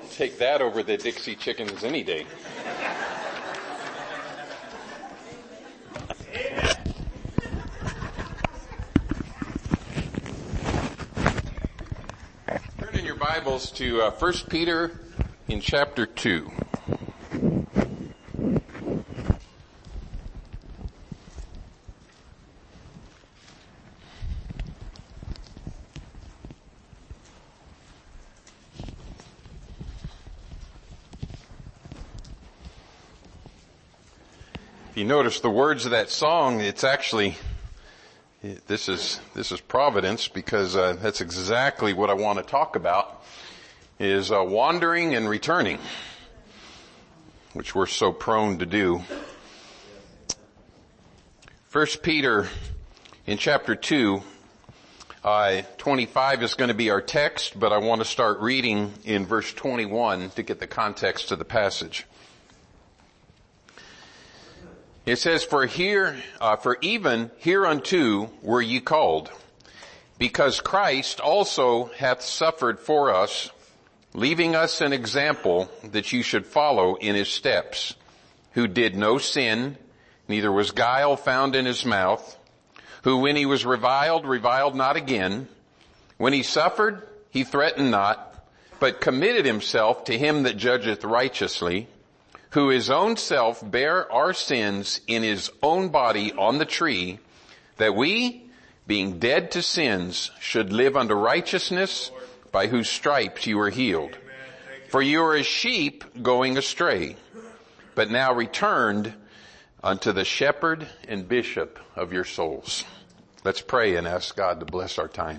Take that over the Dixie chickens any day. Turn in your Bibles to 1 Peter in chapter 2. If you notice the words of that song, it's actually, this is providence, because that's exactly what I want to talk about, is wandering and returning, which we're so prone to do. 1 Peter in chapter 2, 25 is going to be our text, but I want to start reading in verse 21 to get the context of the passage. It says, for even hereunto were ye called, because Christ also hath suffered for us, leaving us an example that you should follow in his steps, who did no sin, neither was guile found in his mouth, who when he was reviled not again. When he suffered, he threatened not, but committed himself to him that judgeth righteously, who his own self bare our sins in his own body on the tree, that we, being dead to sins, should live unto righteousness, by whose stripes you were healed. For you are as sheep going astray, but now returned unto the shepherd and bishop of your souls. Let's pray and ask God to bless our time.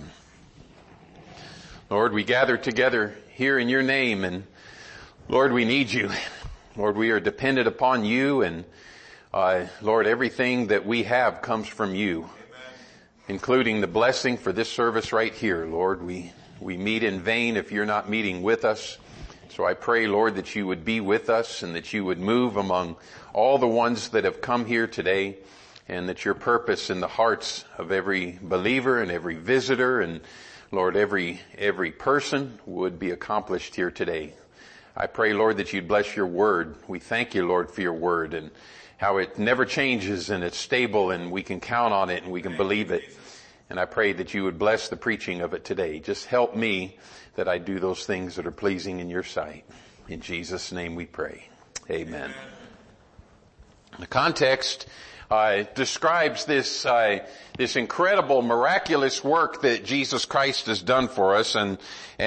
Lord, we gather together here in your name, and Lord, we need you. Lord, we are dependent upon you, and Lord, everything that we have comes from you, amen, including the blessing for this service right here. Lord, we meet in vain if you're not meeting with us. So I pray, Lord, that you would be with us and that you would move among all the ones that have come here today, and that your purpose in the hearts of every believer and every visitor and, Lord, every person would be accomplished here today. I pray, Lord, that you'd bless your word. We thank you, Lord, for your word and how it never changes and it's stable and we can count on it and we can believe it. And I pray that you would bless the preaching of it today. Just help me that I do those things that are pleasing in your sight. In Jesus' name we pray. Amen. The context describes this incredible, miraculous work that Jesus Christ has done for us, and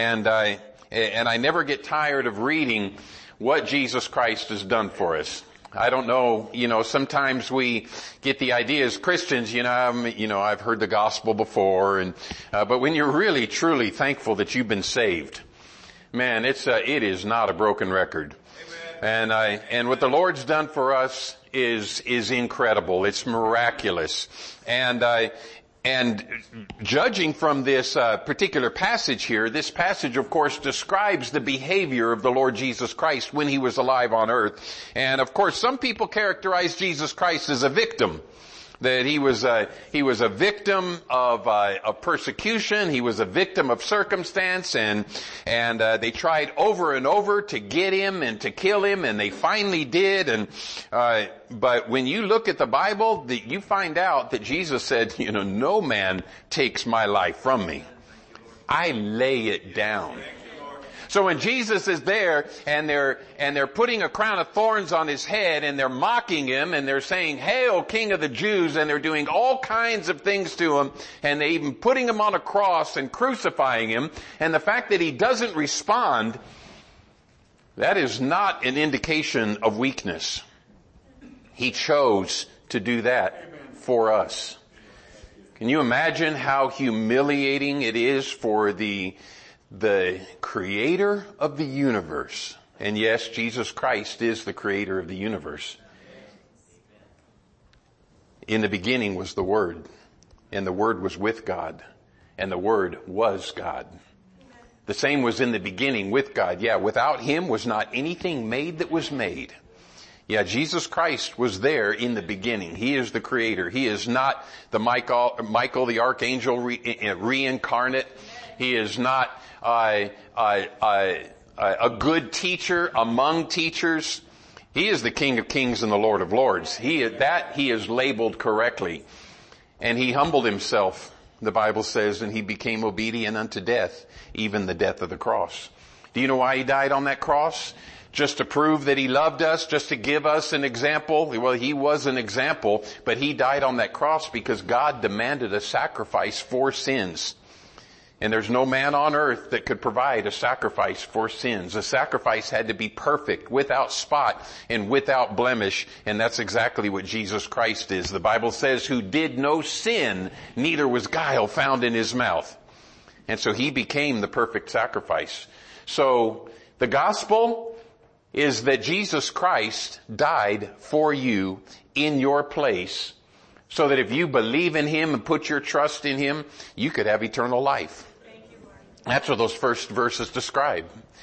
I never get tired of reading what Jesus Christ has done for us. I don't know, sometimes we get the idea as Christians, I've heard the gospel before, but when you're really truly thankful that you've been saved, man, it is not a broken record. Amen. And what the Lord's done for us is incredible. It's miraculous. And judging from this particular passage here, this passage, of course, describes the behavior of the Lord Jesus Christ when he was alive on earth. And, of course, some people characterize Jesus Christ as a victim. That he was a victim of persecution. He was a victim of circumstance, and they tried over and over to get him and to kill him, and they finally did. But when you look at the Bible, you find out that Jesus said, no man takes my life from me. I lay it down. So when Jesus is there and they're putting a crown of thorns on his head and they're mocking him and they're saying, "Hail, King of the Jews," and they're doing all kinds of things to him, and they even putting him on a cross and crucifying him, and the fact that he doesn't respond, that is not an indication of weakness. He chose to do that for us. Can you imagine how humiliating it is for the creator of the universe? And yes, Jesus Christ is the creator of the universe. In the beginning was the Word, and the Word was with God, and the Word was God. The same was in the beginning with God. Yeah, without him was not anything made that was made. Yeah, Jesus Christ was there in the beginning. He is the creator. He is not the Michael the archangel reincarnate. He is not a good teacher among teachers. He is the King of Kings and the Lord of Lords. He is labeled correctly. And he humbled himself, the Bible says, and he became obedient unto death, even the death of the cross. Do you know why he died on that cross? Just to prove that he loved us, just to give us an example. Well, he was an example, but he died on that cross because God demanded a sacrifice for sins. And there's no man on earth that could provide a sacrifice for sins. A sacrifice had to be perfect, without spot, and without blemish. And that's exactly what Jesus Christ is. The Bible says, who did no sin, neither was guile found in his mouth. And so he became the perfect sacrifice. So the gospel is that Jesus Christ died for you in your place, so that if you believe in him and put your trust in him, you could have eternal life. That's what those first verses describe.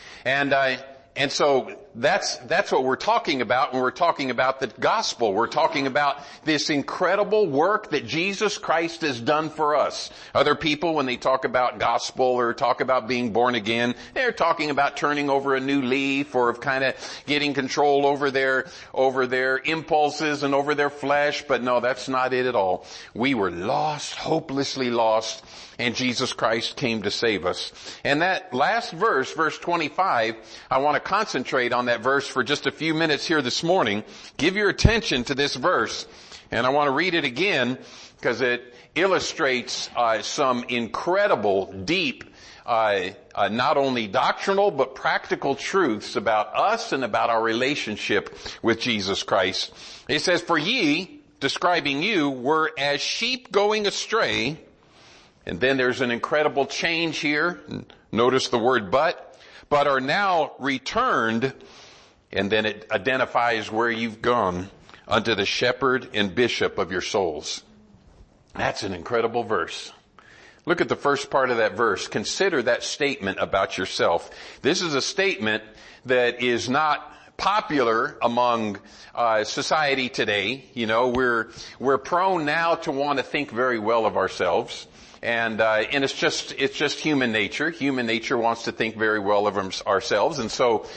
And so that's what we're talking about when we're talking about the gospel. We're talking about this incredible work that Jesus Christ has done for us. Other people, when they talk about gospel or talk about being born again, they're talking about turning over a new leaf or of kind of getting control over their impulses and over their flesh. But no, that's not it at all. We were lost, hopelessly lost, and Jesus Christ came to save us. And that last verse, verse 25, I want to concentrate on that verse for just a few minutes here this morning. Give your attention to this verse, and I want to read it again because it illustrates some incredible, deep, not only doctrinal but practical truths about us and about our relationship with Jesus Christ. It says, "For ye," describing you, "were as sheep going astray." And then there's an incredible change here. Notice the word but are now returned. And then it identifies where you've gone, unto the shepherd and bishop of your souls. That's an incredible verse. Look at the first part of that verse. Consider that statement about yourself. This is a statement that is not popular among society today. You know, we're prone now to want to think very well of ourselves. And it's just human nature. Human nature wants to think very well of ourselves. And so,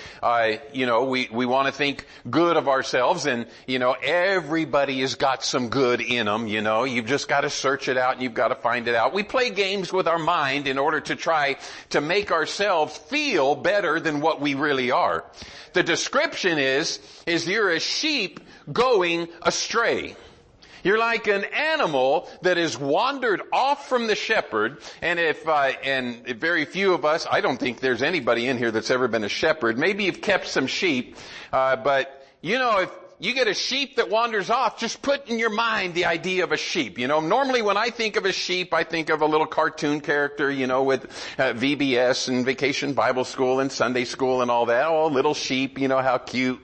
we want to think good of ourselves. And, everybody has got some good in them. You've just got to search it out and you've got to find it out. We play games with our mind in order to try to make ourselves feel better than what we really are. The description is you're a sheep going astray. You're like an animal that has wandered off from the shepherd, and if very few of us, I don't think there's anybody in here that's ever been a shepherd. Maybe you've kept some sheep, but if you get a sheep that wanders off, just put in your mind the idea of a sheep. Normally when I think of a sheep, I think of a little cartoon character, with VBS and Vacation Bible School and Sunday School and all that. Oh, little sheep, how cute,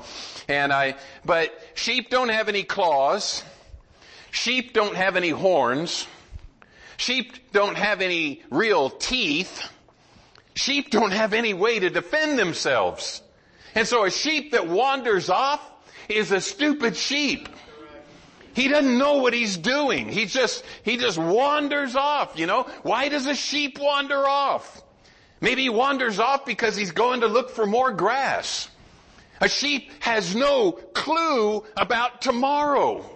but sheep don't have any claws. Sheep don't have any horns. Sheep don't have any real teeth. Sheep don't have any way to defend themselves. And so a sheep that wanders off is a stupid sheep. He doesn't know what he's doing. He just wanders off, Why does a sheep wander off? Maybe he wanders off because he's going to look for more grass. A sheep has no clue about tomorrow.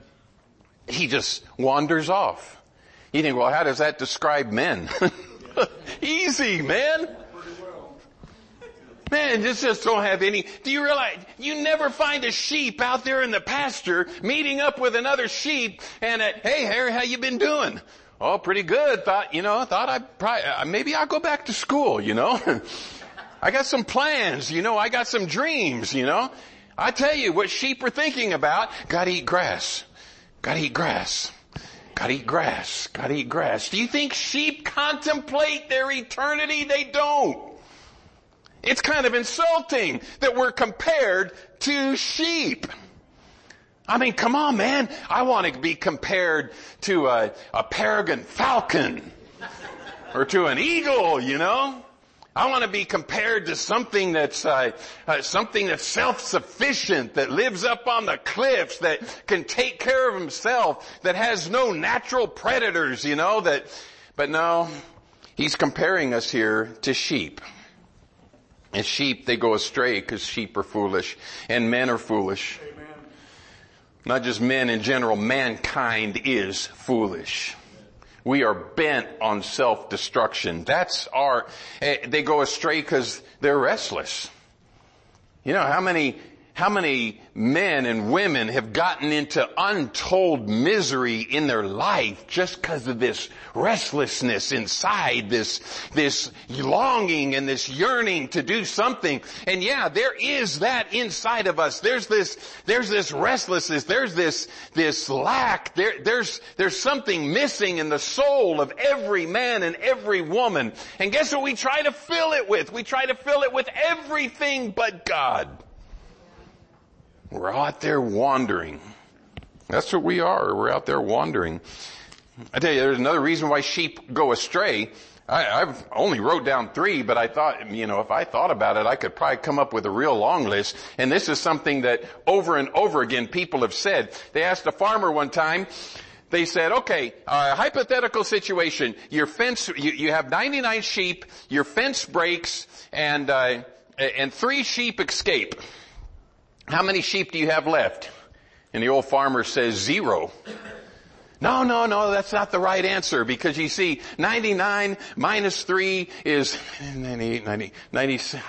He just wanders off. You think, well, how does that describe men? Easy, man. Man, just don't have any. Do you realize you never find a sheep out there in the pasture meeting up with another sheep and hey, Harry, how you been doing? Oh, pretty good. Thought maybe I'll go back to school, I got some plans, I got some dreams, I tell you what sheep are thinking about. Gotta eat grass. Gotta eat grass. Gotta eat grass. Gotta eat grass. Do you think sheep contemplate their eternity? They don't. It's kind of insulting that we're compared to sheep. I mean, come on, man. I want to be compared to a peregrine falcon or to an eagle, I want to be compared to something that's self-sufficient, that lives up on the cliffs, that can take care of himself, that has no natural predators, but no, he's comparing us here to sheep. And sheep, they go astray because sheep are foolish and men are foolish. Amen. Not just men in general, mankind is foolish. We are bent on self-destruction. They go astray because they're restless. You know, how many men and women have gotten into untold misery in their life just because of this restlessness inside, this longing and this yearning to do something. And yeah, there is that inside of us. There's this restlessness. There's this lack. There's something missing in the soul of every man and every woman. And guess what we try to fill it with? We try to fill it with everything but God. We're out there wandering. That's what we are. We're out there wandering. I tell you, there's another reason why sheep go astray. I've only wrote down 3, but I thought, if I thought about it, I could probably come up with a real long list. And this is something that over and over again people have said. They asked a farmer one time, they said, okay, hypothetical situation. Your fence, you have 99 sheep, your fence breaks, and 3 sheep escape. How many sheep do you have left? And the old farmer says 0. No, that's not the right answer, because you see, 99 minus 3 is 98, 90, 96,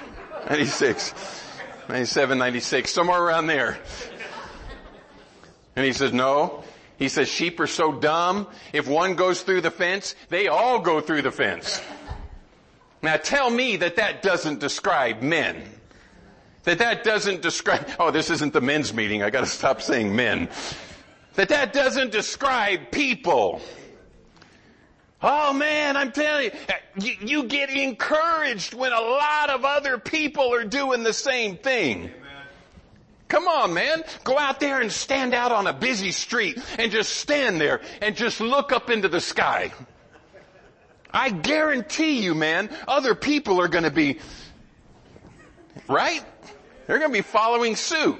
97, 96, somewhere around there. And he says, no. He says, sheep are so dumb, if one goes through the fence, they all go through the fence. Now tell me that doesn't describe men. That doesn't describe, this isn't the men's meeting, I gotta stop saying men. That doesn't describe people. Oh man, I'm telling you, you get encouraged when a lot of other people are doing the same thing. Amen. Come on, man. Go out there and stand out on a busy street and just stand there and just look up into the sky. I guarantee you, man, other people are going to be, right? They're going to be following suit.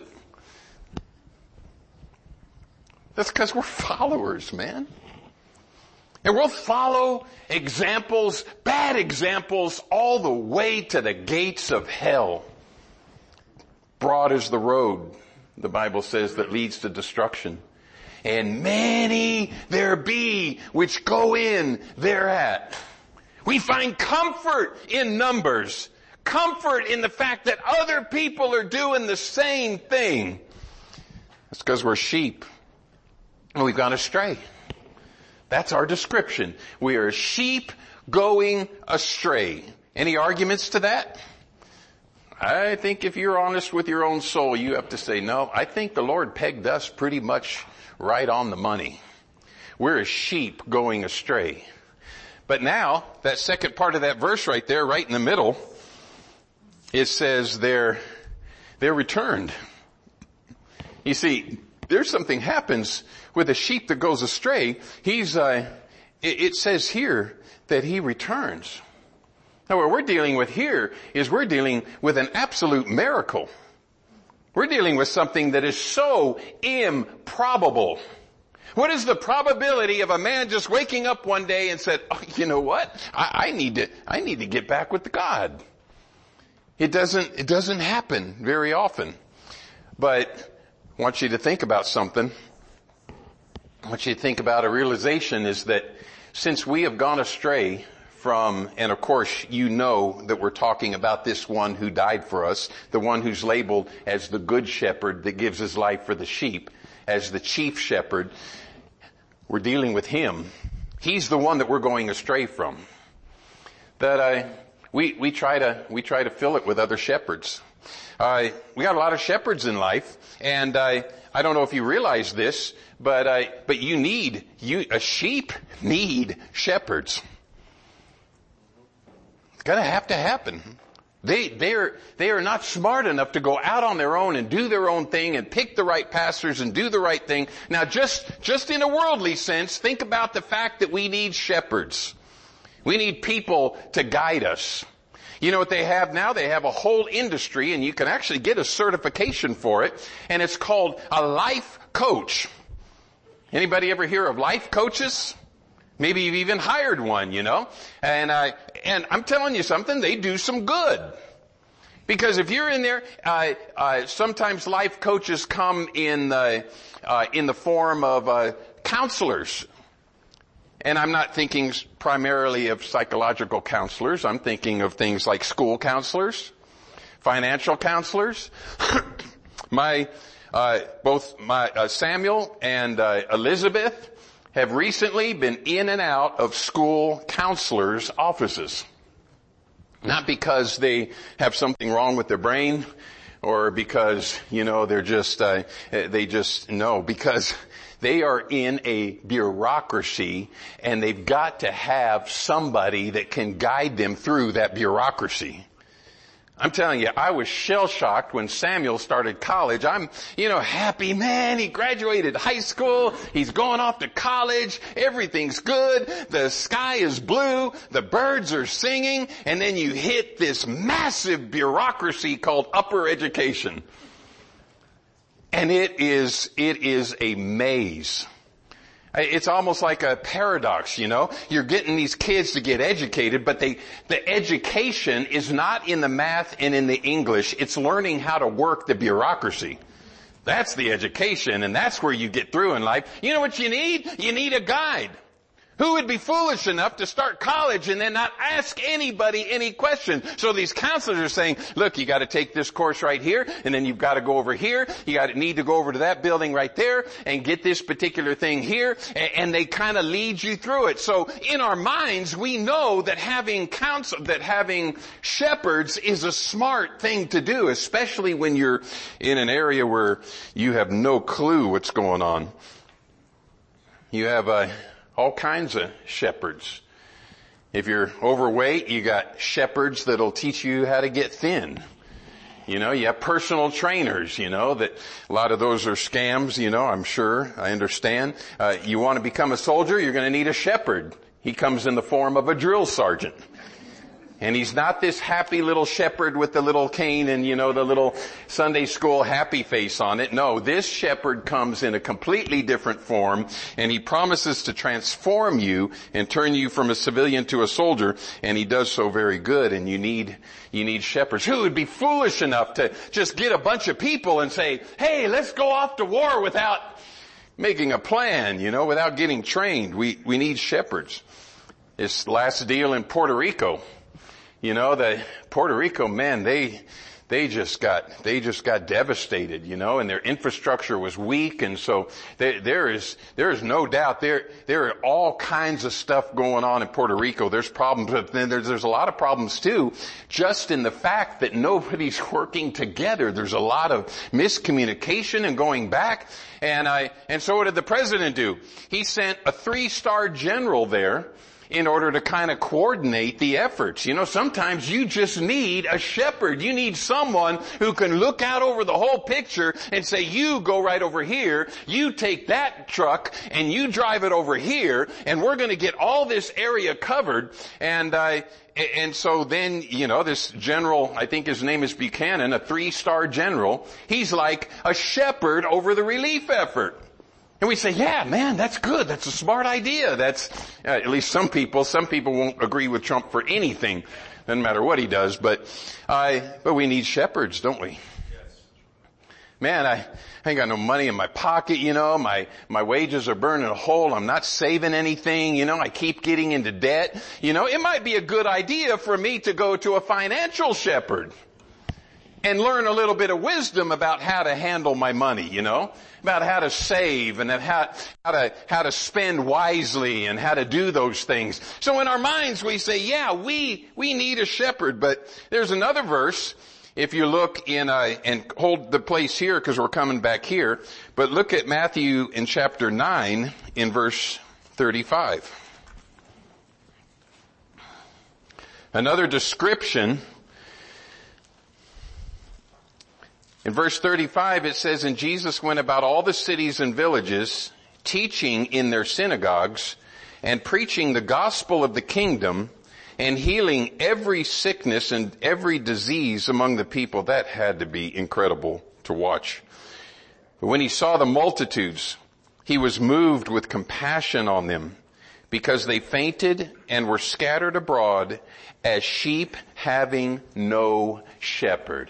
That's because we're followers, man. And we'll follow examples, bad examples, all the way to the gates of hell. Broad is the road, the Bible says, that leads to destruction. And many there be which go in thereat. We find comfort in numbers. Comfort in the fact that other people are doing the same thing. That's because we're sheep. And we've gone astray. That's our description. We are sheep going astray. Any arguments to that? I think if you're honest with your own soul, you have to say, no, I think the Lord pegged us pretty much right on the money. We're a sheep going astray. But now, that second part of that verse right there, right in the middle, it says they're returned. You see, there's something happens with a sheep that goes astray. It says here that he returns. Now what we're dealing with here is we're dealing with an absolute miracle. We're dealing with something that is so improbable. What is the probability of a man just waking up one day and said, oh, you know what? I need to get back with God. It doesn't happen very often. But I want you to think about something. I want you to think about a realization is that since we have gone astray from, and of course you know that we're talking about this one who died for us, the one who's labeled as the good shepherd that gives his life for the sheep, as the chief shepherd. We're dealing with him. He's the one that we're going astray from. We try to fill it with other shepherds. We got a lot of shepherds in life, and I don't know if you realize this, but a sheep need shepherds. It's gonna have to happen. They are not smart enough to go out on their own and do their own thing and pick the right pastors and do the right thing. Now just in a worldly sense, think about the fact that we need shepherds. We need people to guide us. You know what they have now? They have a whole industry, and you can actually get a certification for it, and it's called a life coach. Anybody ever hear of life coaches? Maybe you've even hired one, you know. And I'm telling you something, they do some good. Because if you're in there, sometimes life coaches come in the form of counselors. And I'm not thinking primarily of psychological counselors. I'm thinking of things like school counselors, financial counselors. Both Samuel and Elizabeth have recently been in and out of school counselors' offices. Not because they have something wrong with their brain or because, because they are in a bureaucracy and they've got to have somebody that can guide them through that bureaucracy. I'm telling you, I was shell-shocked when Samuel started college. I'm, happy, man. He graduated high school. He's going off to college. Everything's good. The sky is blue. The birds are singing. And then you hit this massive bureaucracy called upper education. And it is a maze. It's almost like a paradox, You're getting these kids to get educated, but the education is not in the math and in the English. It's learning how to work the bureaucracy. That's the education, and that's where you get through in life. You know what you need? You need a guide. Who would be foolish enough to start college and then not ask anybody any questions? So these counselors are saying, look, you got to take this course right here, and then you've got to go over here. You need to go over to that building right there and get this particular thing here, and they kind of lead you through it. So in our minds, we know that having shepherds is a smart thing to do, especially when you're in an area where you have no clue what's going on. You have all kinds of shepherds. If you're overweight, you got shepherds that'll teach you how to get thin. You have personal trainers, that a lot of those are scams, I'm sure, I understand. You want to become a soldier, you're going to need a shepherd. He comes in the form of a drill sergeant. And he's not this happy little shepherd with the little cane and, the little Sunday school happy face on it. No, this shepherd comes in a completely different form, and he promises to transform you and turn you from a civilian to a soldier, and he does so very good, and you need shepherds. Who would be foolish enough to just get a bunch of people and say, hey, let's go off to war without making a plan, without getting trained? We need shepherds. This last deal in Puerto Rico, the Puerto Rico, man, they just got devastated, and their infrastructure was weak, and so there is no doubt there are all kinds of stuff going on in Puerto Rico. There's problems, but then there's a lot of problems too, just in the fact that nobody's working together. There's a lot of miscommunication and going back, and so what did the president do? He sent a 3-star general there in order to kind of coordinate the efforts. Sometimes you just need a shepherd. You need someone who can look out over the whole picture and say, you go right over here, you take that truck, and you drive it over here, and we're going to get all this area covered. And so then, this general, I think his name is Buchanan, a 3-star general, he's like a shepherd over the relief effort. And we say, yeah, man, that's good. That's a smart idea. That's, at least some people won't agree with Trump for anything. Doesn't matter what he does, but we need shepherds, don't we? Yes. Man, I ain't got no money in my pocket, my wages are burning a hole. I'm not saving anything, I keep getting into debt. It might be a good idea for me to go to a financial shepherd and learn a little bit of wisdom about how to handle my money, about how to save and how to spend wisely and how to do those things. So in our minds we say, yeah, we need a shepherd. But there's another verse, if you look in, and hold the place here because we're coming back here, but look at Matthew in chapter 9 in verse 35. Another description. In verse 35 it says, and Jesus went about all the cities and villages, teaching in their synagogues, and preaching the gospel of the kingdom, and healing every sickness and every disease among the people. That had to be incredible to watch. But when he saw the multitudes, he was moved with compassion on them, because they fainted and were scattered abroad as sheep having no shepherd.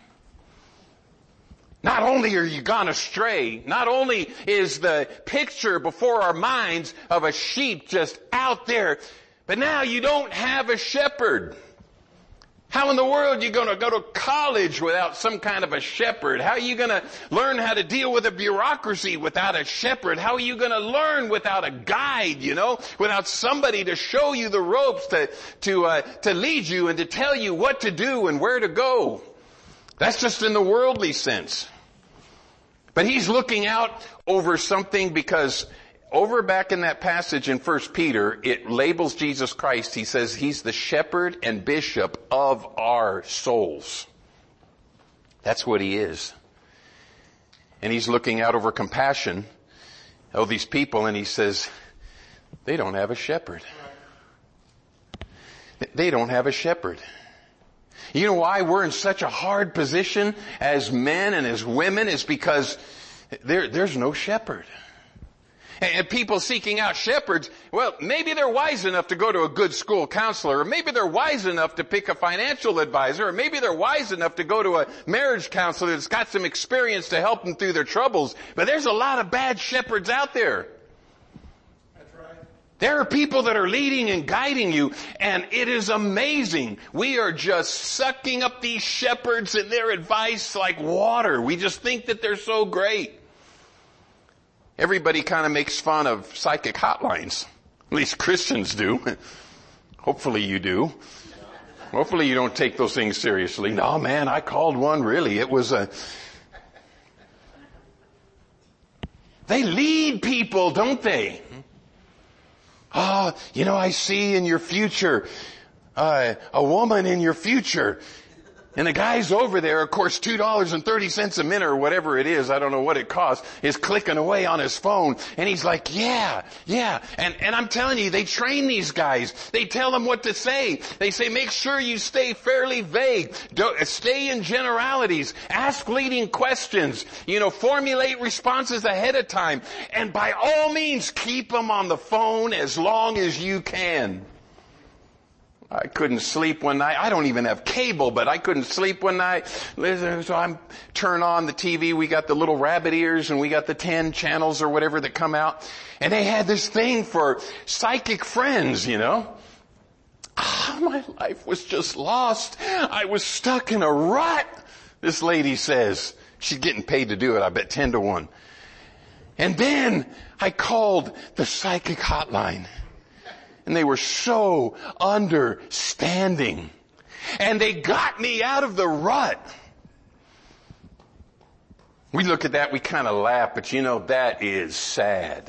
Not only are you gone astray, not only is the picture before our minds of a sheep just out there, but now you don't have a shepherd. How in the world are you going to go to college without some kind of a shepherd? How are you going to learn how to deal with a bureaucracy without a shepherd? How are you going to learn without a guide, without somebody to show you the ropes, to lead you and to tell you what to do and where to go? That's just in the worldly sense. But he's looking out over something, because over back in that passage in 1 Peter, it labels Jesus Christ. He says he's the shepherd and bishop of our souls. That's what he is. And he's looking out over compassion of these people, and he says, they don't have a shepherd. They don't have a shepherd. You know why we're in such a hard position as men and as women? Is because there's no shepherd. And people seeking out shepherds, well, maybe they're wise enough to go to a good school counselor, or maybe they're wise enough to pick a financial advisor, or maybe they're wise enough to go to a marriage counselor that's got some experience to help them through their troubles. But there's a lot of bad shepherds out there. There are people that are leading and guiding you, and it is amazing. We are just sucking up these shepherds and their advice like water. We just think that they're so great. Everybody kind of makes fun of psychic hotlines. At least Christians do. Hopefully you do. Hopefully you don't take those things seriously. No, man, I called one, really. It was They lead people, don't they? I see in your future, a woman in your future. And the guy's over there, of course, $2.30 a minute or whatever it is, I don't know what it costs, is clicking away on his phone. And he's like, yeah. And I'm telling you, they train these guys. They tell them what to say. They say, make sure you stay fairly vague. Stay in generalities. Ask leading questions. Formulate responses ahead of time. And by all means, keep them on the phone as long as you can. I couldn't sleep one night. I don't even have cable, but I couldn't sleep one night. So I turn on the TV. We got the little rabbit ears, and we got the 10 channels or whatever that come out. And they had this thing for psychic friends, my life was just lost. I was stuck in a rut, this lady says. She's getting paid to do it, I bet 10 to 1. And then I called the psychic hotline. And they were so understanding. And they got me out of the rut. We look at that, we kind of laugh, but that is sad.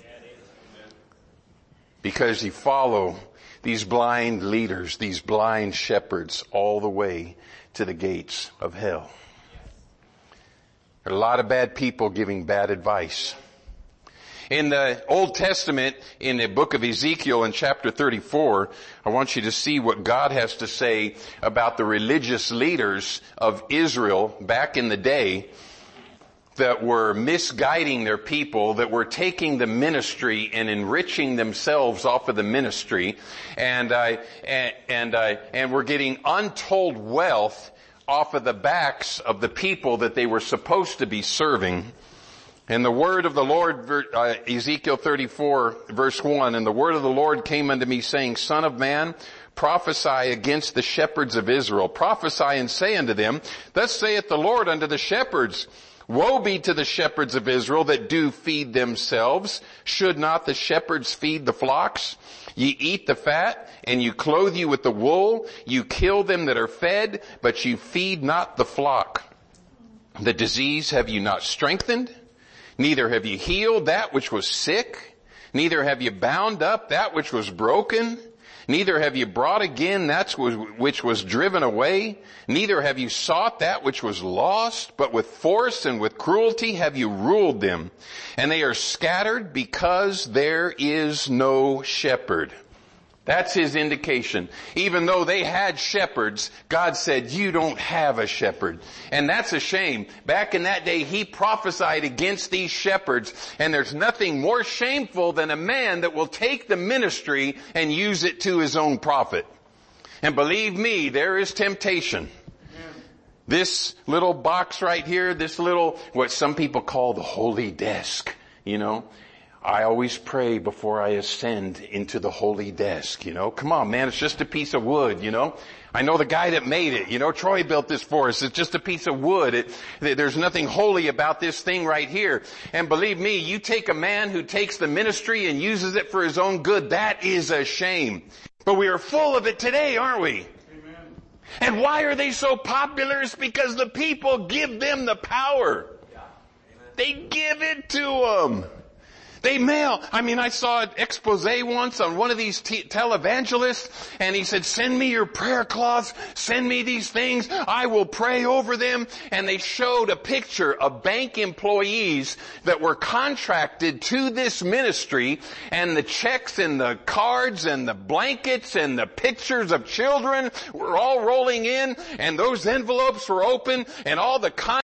Because you follow these blind leaders, these blind shepherds, all the way to the gates of hell. There are a lot of bad people giving bad advice. In the Old Testament, in the book of Ezekiel in chapter 34, I want you to see what God has to say about the religious leaders of Israel back in the day that were misguiding their people, that were taking the ministry and enriching themselves off of the ministry, and were getting untold wealth off of the backs of the people that they were supposed to be serving. And the word of the Lord, Ezekiel 34, verse 1, and the word of the Lord came unto me, saying, Son of man, prophesy against the shepherds of Israel. Prophesy and say unto them, Thus saith the Lord unto the shepherds, Woe be to the shepherds of Israel that do feed themselves. Should not the shepherds feed the flocks? Ye eat the fat, and you clothe you with the wool. You kill them that are fed, but you feed not the flock. The disease have you not strengthened? Neither have you healed that which was sick, neither have you bound up that which was broken, neither have you brought again that which was driven away, neither have you sought that which was lost, but with force and with cruelty have you ruled them, and they are scattered because there is no shepherd. That's his indication. Even though they had shepherds, God said, you don't have a shepherd. And that's a shame. Back in that day, he prophesied against these shepherds, and there's nothing more shameful than a man that will take the ministry and use it to his own profit. And believe me, there is temptation. This little box right here, this little, what some people call the holy desk, I always pray before I ascend into the holy desk, Come on, man, it's just a piece of wood, I know the guy that made it, Troy built this for us. It's just a piece of wood. There's nothing holy about this thing right here. And believe me, you take a man who takes the ministry and uses it for his own good, that is a shame. But we are full of it today, aren't we? Amen. And why are they so popular? It's because the people give them the power. Yeah. They give it to them. They mail. I saw an expose once on one of these televangelists, and he said, send me your prayer cloths, send me these things, I will pray over them. And they showed a picture of bank employees that were contracted to this ministry, and the checks and the cards and the blankets and the pictures of children were all rolling in, and those envelopes were open, and all the